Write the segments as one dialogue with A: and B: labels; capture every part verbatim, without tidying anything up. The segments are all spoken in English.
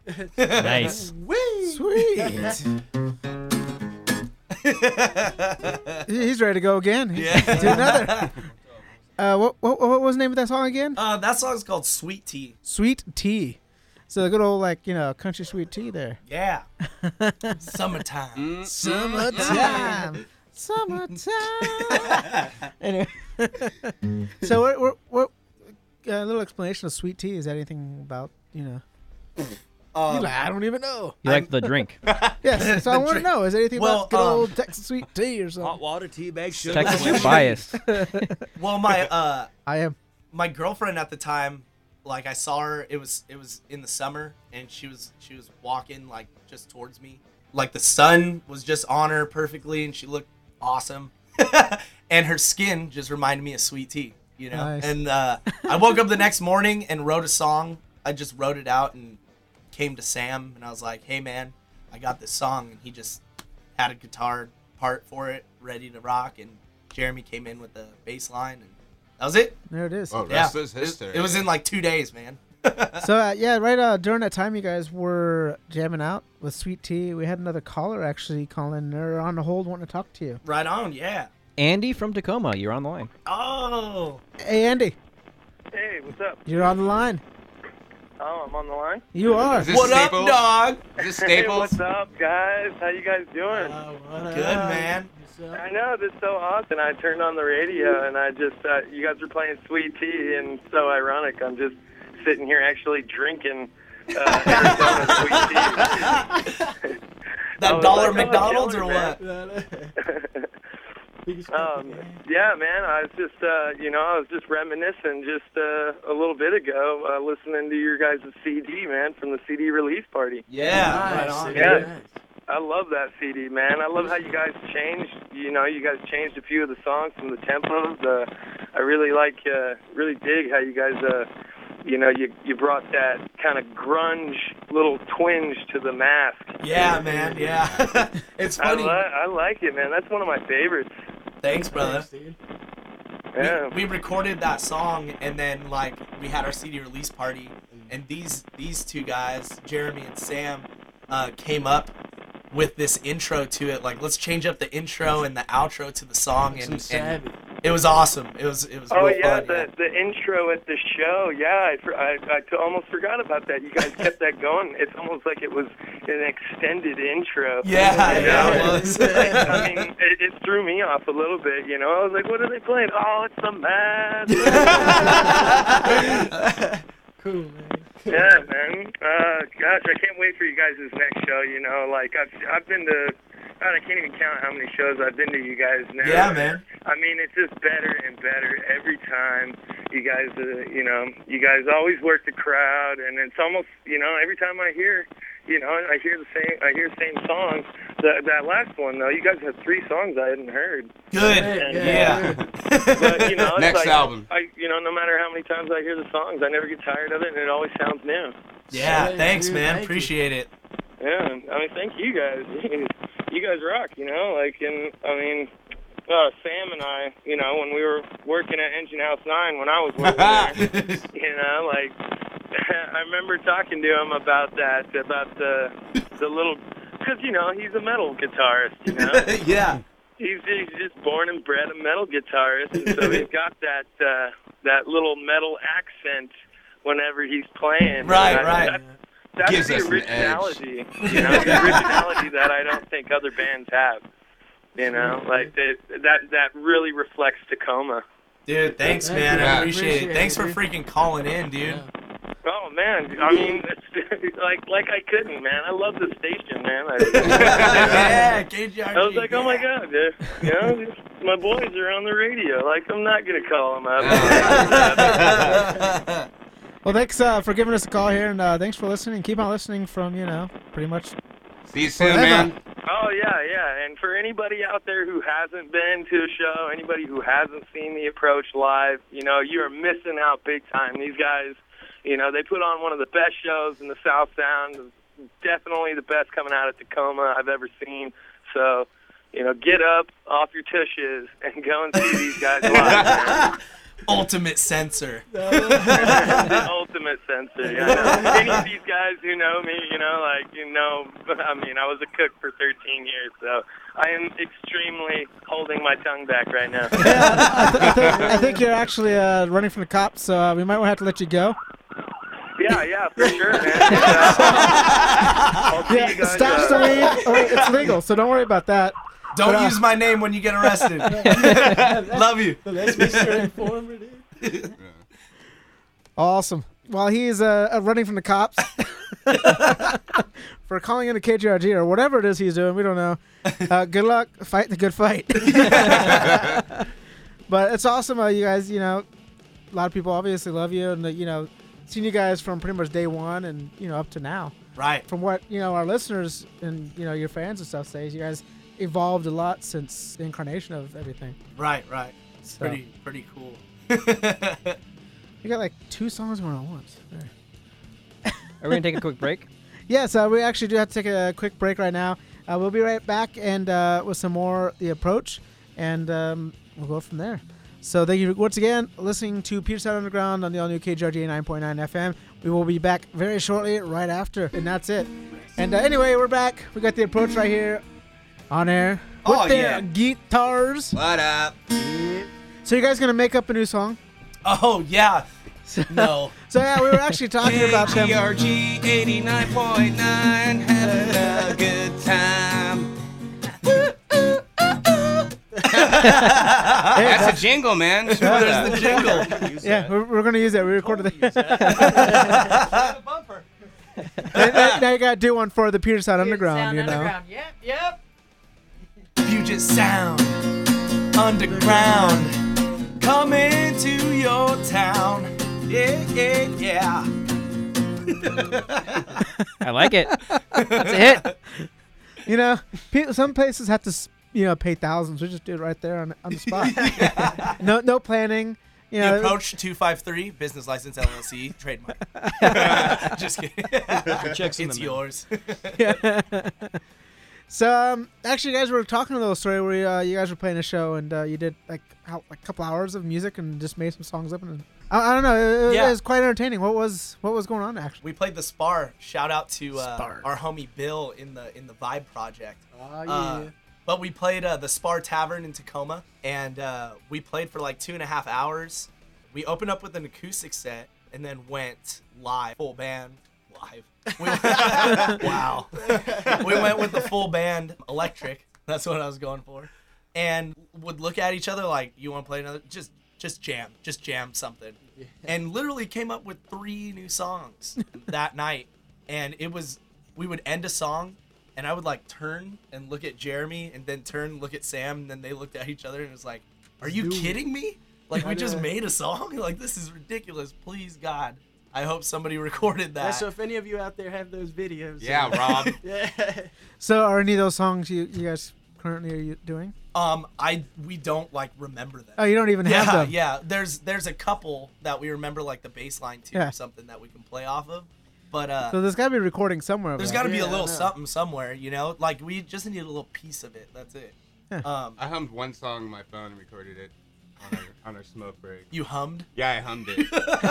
A: Nice.
B: Sweet. He's ready to go again.
C: Yeah.
B: Do another. Uh, what, what what was the name of that song again?
C: Uh, that song's called Sweet Tea.
B: Sweet Tea. So the good old, like, you know, country sweet tea there.
C: Yeah. Summertime.
B: Summertime. Summertime. Anyway. So what, what, what a little explanation of sweet tea. Is that anything about, you know?
C: Um,
B: You're like, I don't even know.
A: You like the drink.
B: Yes, so I want to know. Is there anything
C: Well,
B: about good
C: um,
B: old Texas sweet tea or something?
D: Hot water, tea bag, sugar.
A: Texas biased.
C: well, my uh,
B: I am.
C: my girlfriend at the time, like I saw her. It was it was in the summer, and she was she was walking like just towards me. Like the sun was just on her perfectly, and she looked awesome. And her skin just reminded me of sweet tea, you know.
B: Nice.
C: And uh, I woke up the next morning and wrote a song. I just wrote it out and came to Sam, and I was like, hey man, I got this song, and he just had a guitar part for it ready to rock, and Jeremy came in with the bass line, and that was it.
B: There it is.
E: Oh,
C: Yeah,
E: rest is
C: it,
E: history.
C: it was in like two days, man.
B: So, uh, yeah, right uh, during that time you guys were jamming out with Sweet Tea, we had another caller actually calling. They're on the hold wanting to talk to you.
C: Right on, yeah.
A: Andy from Tacoma, you're on the line.
C: Oh,
B: Hey, Andy,
F: Hey, what's up?
B: you're on the line.
F: Oh, I'm on the line.
B: You are.
E: Is this
C: what
E: Staples?
C: up, dog?
E: Is this
F: Hey,
E: Staples?
F: what's up, guys? How you guys doing?
C: Good, man.
F: I know, this is so awesome. I turned on the radio, and I just, uh, you guys were playing Sweet Tea, and so ironic. I'm just sitting here actually drinking uh, Arizona Sweet Tea. I
C: That
F: was
C: dollar
F: like, oh,
C: McDonald's or
F: killer,
C: what?
F: Um, yeah, man. I was just, uh, you know, I was just reminiscing just uh, a little bit ago, uh, listening to your guys' C D, man, from the C D release party.
C: Yeah, right on.
F: Yeah, I love that C D, man. I love how you guys changed. You know, you guys changed a few of the songs from the tempos. Uh, I really like, uh, really dig how you guys, uh, you know, you you brought that kind of grunge little twinge to the Mask.
C: Yeah, man. Yeah. It's
F: I,
C: funny.
F: li- I like it, man. That's one of my favorites.
C: Thanks, brother.
F: Yeah.
C: We, we recorded that song, and then like we had our C D release party, and these these two guys, Jeremy and Sam, uh, came up with this intro to it. Like, let's change up the intro and the outro to the song, and, and it was awesome. It was it was.
F: Oh
C: real
F: yeah,
C: fun,
F: the the intro at the show. Yeah, I, for- I, I t- almost forgot about that. You guys kept that going. It's almost like it was an extended intro.
C: Yeah,
F: You
C: yeah,
F: know?
C: it was.
F: I mean, it, it threw me off a little bit. You know, I was like, "What are they playing?" Oh, it's the Mask.
B: Cool, man.
F: Yeah, man. Uh, gosh, I can't wait for you guys' next show. You know, like I've I've been to. God, I can't even count how many shows I've been to you guys now.
C: Yeah, man.
F: I mean, it's just better and better every time. You guys, uh, you know, you guys always work the crowd, and it's almost, you know, every time I hear, you know, I hear the same, I hear the same songs. That that last one though, you guys had three songs I hadn't heard.
C: Good.
F: And,
C: Yeah.
F: But you know, it's
E: Next
F: like,
E: album.
F: I, you know, no matter how many times I hear the songs, I never get tired of it, and it always sounds new.
C: Yeah. Thanks, man. Appreciate it.
F: Yeah, I mean, thank you guys. You guys rock, you know, like, and, I mean, uh, Sam and I, you know, when we were working at Engine House nine, when I was working there, you know, like, I remember talking to him about that, about the, the little, because, you know, he's a metal guitarist, you know.
C: Yeah.
F: He's, he's just born and bred a metal guitarist, and so he's got that, uh, that little metal accent whenever he's playing.
C: Right,
F: And I-
C: right.
F: That, That's
E: Gives
F: the
E: us an edge.
F: originality, you know, the originality that I don't think other bands have. You know, like that that that really reflects Tacoma.
C: Dude, thanks, man. I
E: Yeah.
C: appreciate it. Thanks for freaking calling in, dude.
F: Oh man, I mean, it's, like like I couldn't, man. I love the station, man. I,
C: Yeah, K G R G.
F: I was like, oh my god, dude. You know, my boys are on the radio. Like, I'm not gonna call them out.
B: Well, thanks uh, for giving us a call here, and uh, thanks for listening. Keep on listening from, you know, pretty much.
E: See you soon,
B: Forever.
E: man.
F: Oh yeah, yeah. And for anybody out there who hasn't been to a show, anybody who hasn't seen The Approach live, you know, you are missing out big time. These guys, you know, they put on one of the best shows in the South Sound. Definitely the best coming out of Tacoma I've ever seen. So, you know, get up off your tushes and go and see these guys live, man.
C: ultimate censor.
F: The ultimate censor. Yeah, I know. Any of these guys who know me, you know, like you know, I mean, I was a cook for thirteen years, so I am extremely holding my tongue back right now.
B: Yeah, I, th- I, think, I think you're actually uh, running from the cops, so uh, we might have to let you go.
F: Yeah, yeah, for sure, man. Uh, I'll see
B: Yeah,
F: you guys.
B: stash the
F: uh,
B: weed. Oh, it's legal, so don't worry about that.
C: Don't
B: But, uh,
C: use my name when you get arrested. Love you.
B: Let's be straightforward. Awesome. While he's uh, uh, running from the cops for calling in a K G R G or whatever it is he's doing, we don't know. Uh, good luck fighting the good fight. But it's awesome. Uh, you guys, you know, a lot of people obviously love you, and uh, you know, seen you guys from pretty much day one and you know up to now.
C: Right.
B: From what you know, our listeners and you know your fans and stuff say, you guys evolved a lot since the incarnation of everything.
C: Right, right.
B: So,
C: Pretty, pretty cool.
B: you got like two songs going on at once. There.
A: Are we gonna take a quick break?
B: Yes, uh, we actually do have to take a quick break right now. Uh, we'll be right back and uh, with some more The Approach, and um, we'll go from there. So thank you once again listening to Peter Sound Underground on the all-new K G R G nine point nine F M. We will be back very shortly right after, and that's it. And uh, anyway, we're back. We got The Approach right here on air with
C: Oh,
B: their
C: yeah.
B: guitars.
D: What up?
B: So you guys going to make up a new song?
C: Oh, yeah. No.
B: So yeah, we were actually talking about them.
D: K G R G eighty-nine point nine, having a good time. That's a jingle, man. Sure
C: There's the jingle.
B: Yeah, we're, we're going to use that. We recorded that. now, now you got to do one for the Peter Sound Underground,
E: Sound
B: you know.
E: Underground. Yep, yep.
C: Puget Sound Underground coming to your town. Yeah, yeah, yeah.
A: I like it. That's a hit.
B: You know, pe- some places have to, s- you know, pay thousands. We just do it right there on, on the spot. no, no planning. You
C: The
B: know,
C: Approach two five three, business license L L C, trademark. Just kidding.
G: Checks in
C: It's
G: the mail.
C: yours.
B: So, um, actually, you guys were talking a little story where uh, you guys were playing a show and uh, you did like how, like a couple hours of music and just made some songs up. And I, I don't know, it, it
C: Yeah.
B: was quite entertaining. What was what was going on actually?
C: We played the Spar. Shout out to uh,
B: Spar.
C: our homie Bill in the in the Vibe Project.
B: Oh
C: Uh, but we played uh, the Spar Tavern in Tacoma, and uh, we played for like two and a half hours. We opened up with an acoustic set, and then went live, full band, live. We wow. We went with the full band, electric. That's what I was going for, and would look at each other like, "You want to play another? Just, just jam, just jam something." And literally came up with three new songs that night, and it was. We would end a song. And I would like turn and look at Jeremy, and then turn and look at Sam, and then they looked at each other and it was like, "Are you kidding me? Like we just made a song? Like this is ridiculous. Please God, I hope somebody recorded that."
G: Yeah, so if any of you out there have those videos.
D: Yeah, Rob.
G: Yeah.
B: So, are any of those songs you, you guys currently are you doing?
C: um, I we don't like remember them.
B: Oh, you don't even have
C: yeah,
B: them.
C: yeah. There's there's a couple that we remember like the bass line to
B: Yeah.
C: or something that we can play off of, but uh.
B: So there's got to be a recording somewhere. of
C: there's
B: that.
C: got to be
G: Yeah,
C: a
G: I
C: little
G: know.
C: something somewhere, you know. Like we just need a little piece of it. That's it.
B: Yeah.
C: Um,
D: I hummed one song on my phone and recorded it on our, on our smoke break.
C: you hummed.
D: Yeah, I hummed it.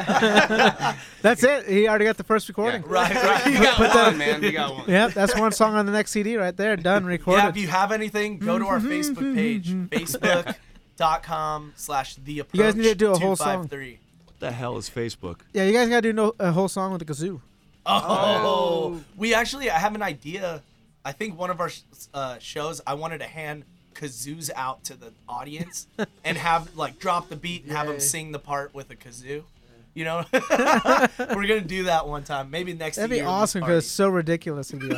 B: That's it. He already got the first recording.
D: Yeah.
C: Right, right.
D: We got
B: Put
D: one,
B: the-
D: man. We got one.
B: Yeah, that's one song on the next C D right there. Done, recorded.
C: Yeah, if you have anything, go to our Facebook page, facebook.com slash the approach.
B: You guys need to do a whole song.
G: What the hell is Facebook?
B: Yeah, you guys got to do no, a whole song with the kazoo.
C: Oh,
G: Oh.
C: we actually, I have an idea. I think one of our sh- uh, shows, I wanted to hand kazoos out to the audience and have, like, drop the beat and have them
G: Yeah.
C: sing the part with a kazoo. You know? We're going to do that one time. Maybe next
B: That'd
C: year.
B: be awesome because it's so ridiculous. It'd be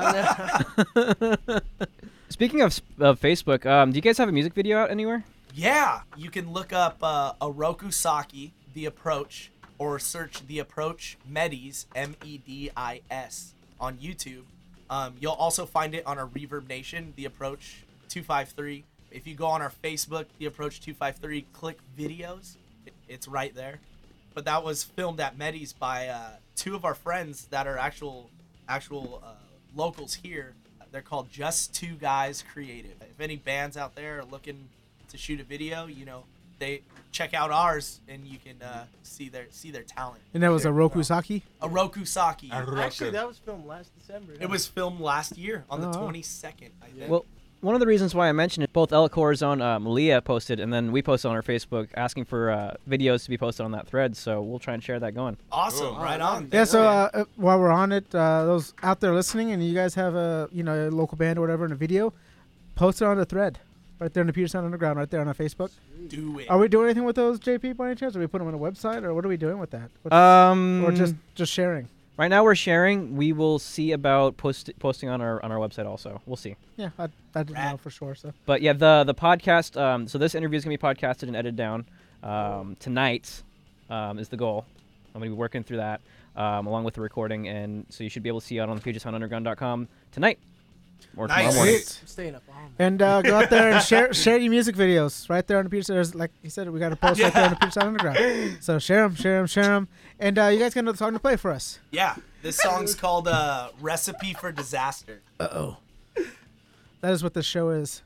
B: awesome.
A: Speaking of, of Facebook, um, do you guys have a music video out anywhere?
C: Yeah, you can look up uh, Oroku Saki, The Approach, or search The Approach Medis, M E D I S, on YouTube. Um, you'll also find it on our Reverb Nation, The Approach two five three. If you go on our Facebook, The Approach two five three, click videos, it, it's right there. But that was filmed at Medis by uh, two of our friends that are actual actual uh, locals here. They're called Just Two Guys Creative. If any bands out there are looking to shoot a video, you know, they check out ours, and you can uh, see their see their talent.
B: And that was a Rokusaki.
C: A Rokusaki.
G: Actually, that was filmed last December.
C: It was filmed last year on the
B: Oh.
C: twenty-second, I think.
A: Well, one of the reasons why I mentioned it, both Elcor's own uh, Malia posted, and then we posted on our Facebook asking for uh, videos to be posted on that thread. So we'll try and share that going.
C: Awesome,
G: Oh,
C: right
G: wow.
C: on.
B: Yeah. So uh, uh, while we're on it, uh, those out there listening, and you guys have a you know a local band or whatever in a video, post it on the thread, right there in the Peter Sound Underground, right there on our Facebook.
C: Do it.
B: Are we doing anything with those, J P, by any chance? Are we putting them on a website, or what are we doing with that? What's-
A: Um,
B: or just just sharing?
A: right now we're sharing. We will see about post- posting on our on our website also. We'll see.
B: Yeah, I, I didn't
C: Rad.
B: know for sure. So
A: But yeah, the the podcast. Um, so this interview is gonna be podcasted and edited down um, tonight. Um, is the goal. I'm gonna be working through that um, along with the recording, and so you should be able to see it on puget sound underground dot com tonight or
C: Nice.
A: tomorrow morning.
B: Sweet.
G: I'm staying up all night.
B: and uh, go out there and share share your music videos right there on the Peter. There's like he said, we got a post right there on the Peter Sound Underground. So share them, share them, share them, and uh, you guys got another song to play for us.
C: Yeah, this song's called uh, "Recipe for Disaster."
B: Uh oh. That is what this show is.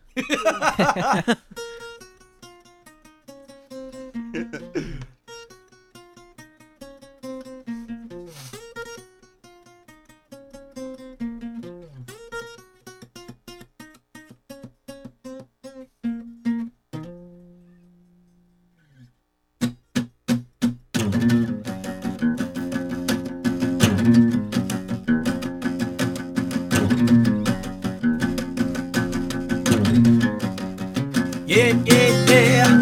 C: Yeah, yeah, yeah.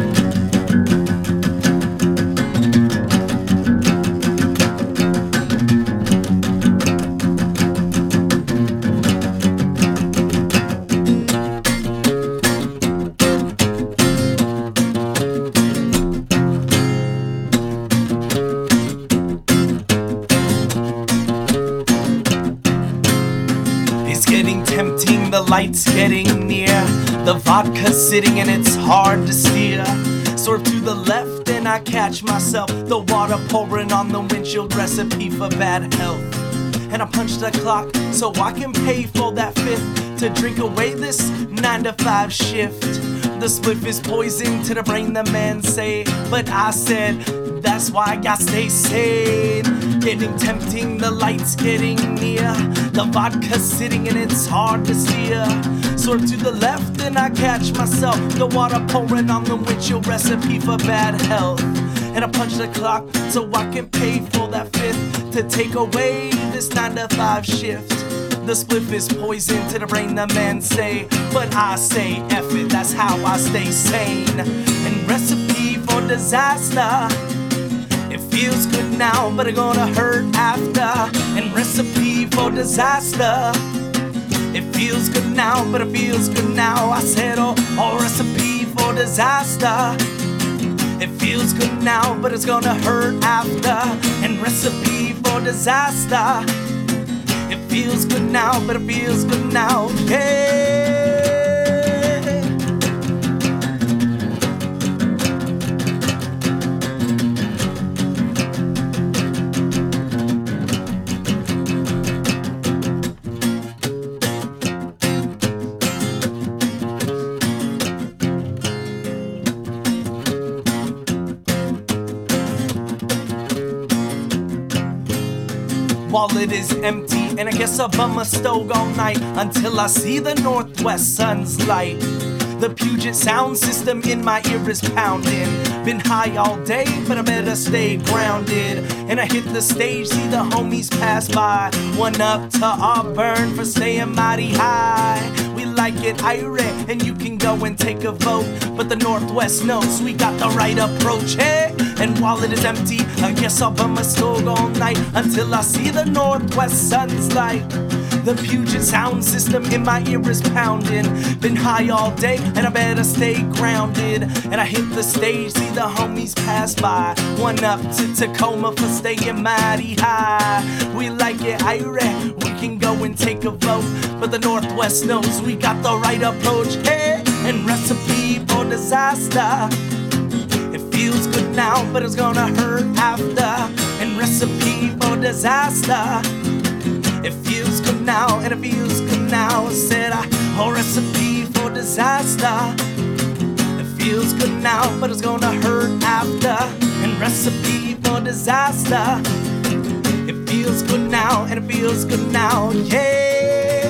C: It's getting tempting, the light's getting near. The vodka's sitting and it's hard to steer. Swerve to the left and I catch myself. The water pouring on the windshield, recipe for bad health. And I punch the clock so I can pay for that fifth to drink away this nine to five shift. The spliff is poison to the brain, the man say. But I said, that's why I stay sane. Getting tempting, the light's getting near. The vodka's sitting and it's hard to steer. Swerve to the left and I catch myself. The water pouring on the windshield, recipe for bad health. And I punch the clock so I can pay for that fifth to take away this nine to five shift. The spliff is poison to the brain, the man say. But I say, F it, that's how I stay sane. And recipe for disaster. It feels good now, but it's gonna hurt after. And recipe for disaster. It feels good now, but it feels good now. I said, oh, oh, recipe for disaster. It feels good now, but it's gonna hurt after. And recipe for disaster. It feels good now, but it feels good now. Yeah. Wallet is empty, and I guess I'll bum a stove all night until I see the northwest sun's light. The Puget sound system in my ear is pounding. Been high all day, but I better stay grounded. And I hit the stage, see the homies pass by. One up to Auburn for staying mighty high. We like it irate, and you can go and take a vote. But the Northwest knows we got the right approach, hey? And while it is empty, I guess I'll bum a stove all night until I see the Northwest sun's light. The Puget sound system in my ear is pounding. Been high all day, and I better stay grounded. And I hit the stage, see the homies pass by. One up to Tacoma for staying mighty high. We like it irate, we can go and take a vote. But the Northwest knows we got the right approach, hey? And recipe for disaster. It feels good now, but it's gonna hurt after. And recipe for disaster. It feels good now, and it feels good now. I said I, oh, recipe for disaster. It feels good now, but it's gonna hurt after. And recipe for disaster. It feels good now, and it feels good now, yeah.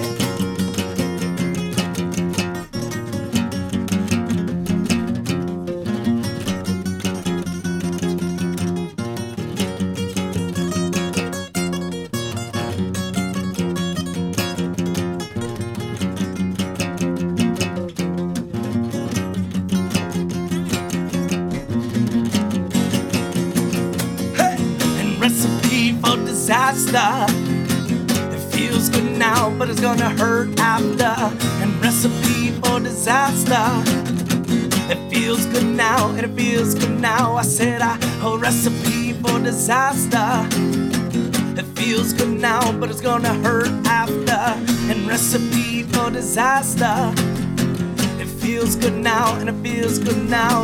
C: Recipe for disaster. It feels good now, but it's gonna hurt after. And recipe for disaster. It feels good now, and it feels good now. I said I a recipe for disaster. It feels good now, but it's gonna hurt after. And recipe for disaster. It feels good now, and it feels good now.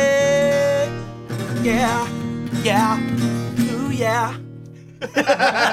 C: Yeah, yeah, yeah. Yeah.